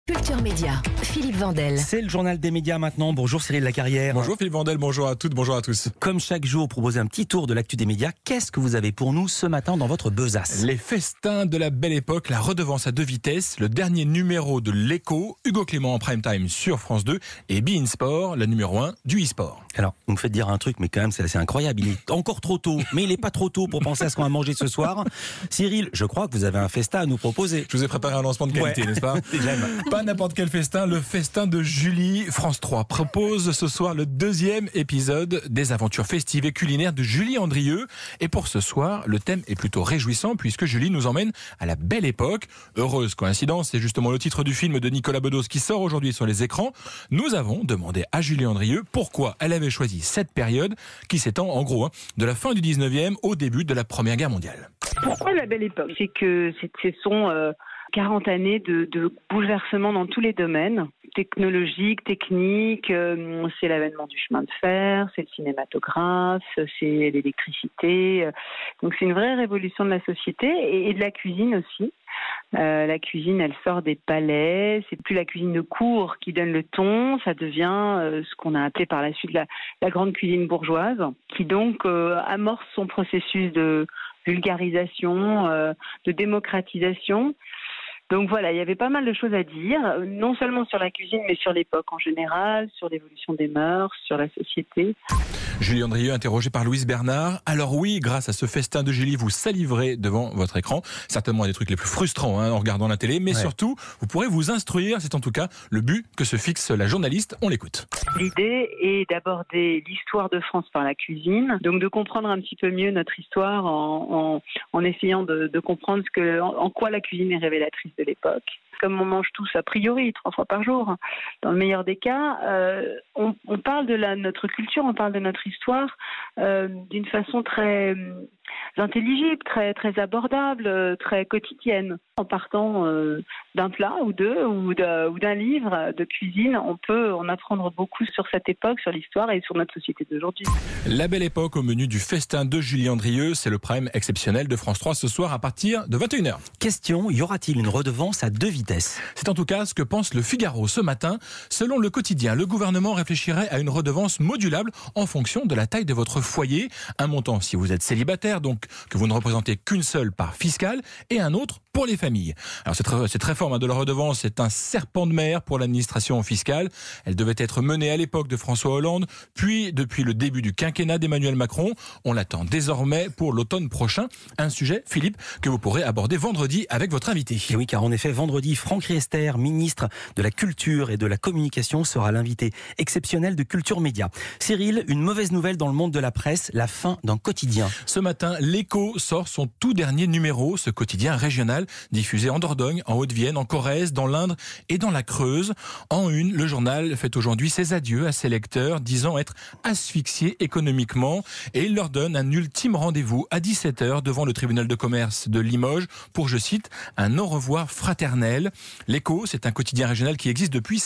Culture Média, Philippe Vandel. C'est le journal des médias maintenant. Bonjour Cyril Lacarrière. Bonjour Philippe Vandel, bonjour à toutes, bonjour à tous. Comme chaque jour, proposer un petit tour de l'actu des médias. Qu'est-ce que vous avez pour nous ce matin dans votre besace? Les festins de la belle époque, la redevance à deux vitesses, le dernier numéro de l'Écho, Hugo Clément en prime time sur France 2 et beIN Sport, le numéro 1 du e-sport. Alors, vous me faites dire un truc, mais quand même c'est assez incroyable. Il est encore trop tôt, mais il n'est pas trop tôt pour penser à ce qu'on va manger ce soir. Cyril, je crois que vous avez un festin à nous proposer. Je vous ai préparé un lancement de qualité, n'est-ce pas? J'aime. Pas n'importe quel festin, le festin de Julie. France 3 propose ce soir le deuxième épisode des aventures festives et culinaires de Julie Andrieux. Et pour ce soir, le thème est plutôt réjouissant puisque Julie nous emmène à la belle époque. Heureuse coïncidence, c'est justement le titre du film de Nicolas Bedos qui sort aujourd'hui sur les écrans. Nous avons demandé à Julie Andrieux pourquoi elle avait choisi cette période qui s'étend en gros de la fin du 19e au début de la Première Guerre mondiale. Pourquoi la belle époque? C'est que ce sont 40 années de bouleversements dans tous les domaines, technologiques, techniques, c'est l'avènement du chemin de fer, c'est le cinématographe, c'est l'électricité. Donc c'est une vraie révolution de la société et de la cuisine aussi. La cuisine, elle sort des palais, c'est plus la cuisine de cour qui donne le ton, ça devient ce qu'on a appelé par la suite la grande cuisine bourgeoise, qui donc amorce son processus de vulgarisation, de démocratisation. Donc voilà, il y avait pas mal de choses à dire, non seulement sur la cuisine, mais sur l'époque en général, sur l'évolution des mœurs, sur la société. Julie Andrieux, interrogée par Louise Bernard. Alors oui, grâce à ce festin de Julie, vous saliverez devant votre écran. Certainement un des trucs les plus frustrants en regardant la télé, mais surtout, vous pourrez vous instruire. C'est en tout cas le but que se fixe la journaliste. On l'écoute. L'idée est d'aborder l'histoire de France par la cuisine, donc de comprendre un petit peu mieux notre histoire en essayant de comprendre en quoi la cuisine est révélatrice de l'époque. Comme on mange tous a priori 3 fois par jour, dans le meilleur des cas, on parle de notre culture, on parle de notre histoire d'une façon très intelligible, très abordable, très quotidienne. En partant d'un plat ou deux ou d'un livre de cuisine, on peut en apprendre beaucoup sur cette époque, sur l'histoire et sur notre société d'aujourd'hui. La belle époque au menu du festin de Julie Andrieux, c'est le prime exceptionnel de France 3 ce soir à partir de 21h. Question, y aura-t-il une redevance à deux vitesses? C'est en tout cas ce que pense le Figaro ce matin. Selon le quotidien, le gouvernement réfléchirait à une redevance modulable en fonction de la taille de votre foyer. Un montant si vous êtes célibataire, donc que vous ne représentez qu'une seule part fiscale, et un autre pour les familles. Alors cette réforme de la redevance est un serpent de mer pour l'administration fiscale. Elle devait être menée à l'époque de François Hollande, puis depuis le début du quinquennat d'Emmanuel Macron. On l'attend désormais pour l'automne prochain. Un sujet, Philippe, que vous pourrez aborder vendredi avec votre invité. Et oui, car en effet, vendredi, Franck Riester, ministre de la Culture et de la Communication, sera l'invité exceptionnel de Culture Média. Cyril, une mauvaise nouvelle dans le monde de la presse, la fin d'un quotidien. Ce matin, l'Écho sort son tout dernier numéro, ce quotidien régional diffusé en Dordogne, en Haute-Vienne, en Corrèze, dans l'Indre et dans la Creuse. En une, le journal fait aujourd'hui ses adieux à ses lecteurs, disant être asphyxiés économiquement, et il leur donne un ultime rendez-vous à 17h devant le tribunal de commerce de Limoges pour, je cite, un au revoir fraternel. L'Écho, c'est un quotidien régional qui existe depuis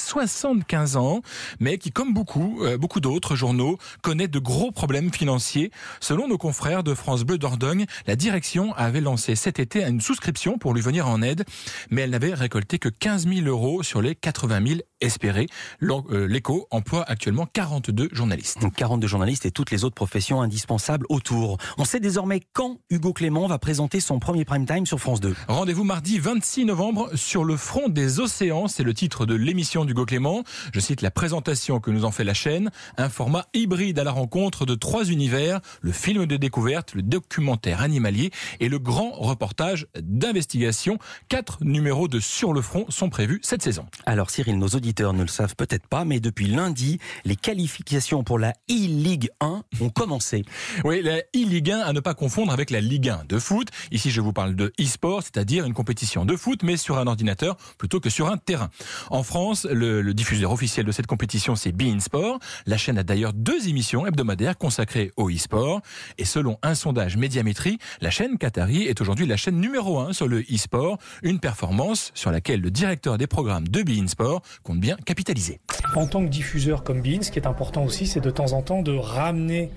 75 ans, mais qui, comme beaucoup d'autres journaux, connaît de gros problèmes financiers. Selon nos confrères de France Bleu Dordogne, la direction avait lancé cet été une souscription pour lui venir en aide, mais elle n'avait récolté que 15 000 € sur les 80 000 espérés. L'Écho emploie actuellement 42 journalistes. Donc 42 journalistes et toutes les autres professions indispensables autour. On sait désormais quand Hugo Clément va présenter son premier prime time sur France 2. Rendez-vous mardi 26 novembre sur le front des océans. C'est le titre de l'émission d'Hugo Clément. Je cite la présentation que nous en fait la chaîne. Un format hybride à la rencontre de 3 univers. Le film de découverte, le documentaire animalier et le grand reportage d'investigation. 4 numéros de Sur le front sont prévus cette saison. Alors Cyril, nos auditeurs ne le savent peut-être pas, mais depuis lundi, les qualifications pour la e-Ligue 1 ont commencé. Oui, la e-Ligue 1 à ne pas confondre avec la Ligue 1 de foot. Ici, je vous parle de e-sport, c'est-à-dire une compétition de foot, mais sur un ordinateur plutôt que sur un terrain. En France, le diffuseur officiel de cette compétition, c'est beIN Sport. La chaîne a d'ailleurs 2 émissions hebdomadaires consacrées au e-sport. Et selon un sondage Médiamétrie, la chaîne Qatari est aujourd'hui la chaîne numéro 1 sur le e-sport. Une performance sur laquelle le directeur des programmes de beIN Sport compte bien capitaliser. En tant que diffuseur comme beIN, ce qui est important aussi, c'est de temps en temps de ramener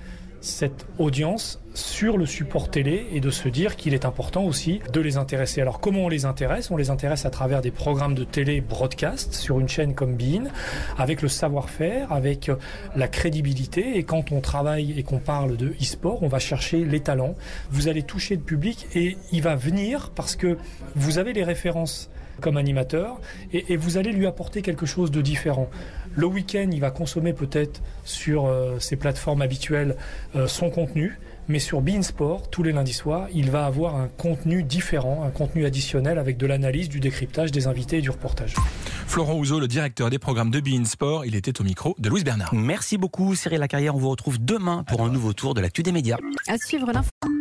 cette audience sur le support télé et de se dire qu'il est important aussi de les intéresser. Alors comment on les intéresse ? On les intéresse à travers des programmes de télé broadcast sur une chaîne comme beIN, avec le savoir-faire, avec la crédibilité. Et quand on travaille et qu'on parle de e-sport, on va chercher les talents. Vous allez toucher le public et il va venir parce que vous avez les références comme animateur et vous allez lui apporter quelque chose de différent. Le week-end, il va consommer peut-être sur ses plateformes habituelles son contenu, mais sur beIN Sport, tous les lundis soirs, il va avoir un contenu différent, un contenu additionnel avec de l'analyse, du décryptage, des invités et du reportage. Florent Houzeau, le directeur des programmes de beIN Sport, il était au micro de Louise Bernard. Merci beaucoup Cyril Lacarrière, on vous retrouve demain pour un nouveau tour de l'actu des médias. À suivre l'info.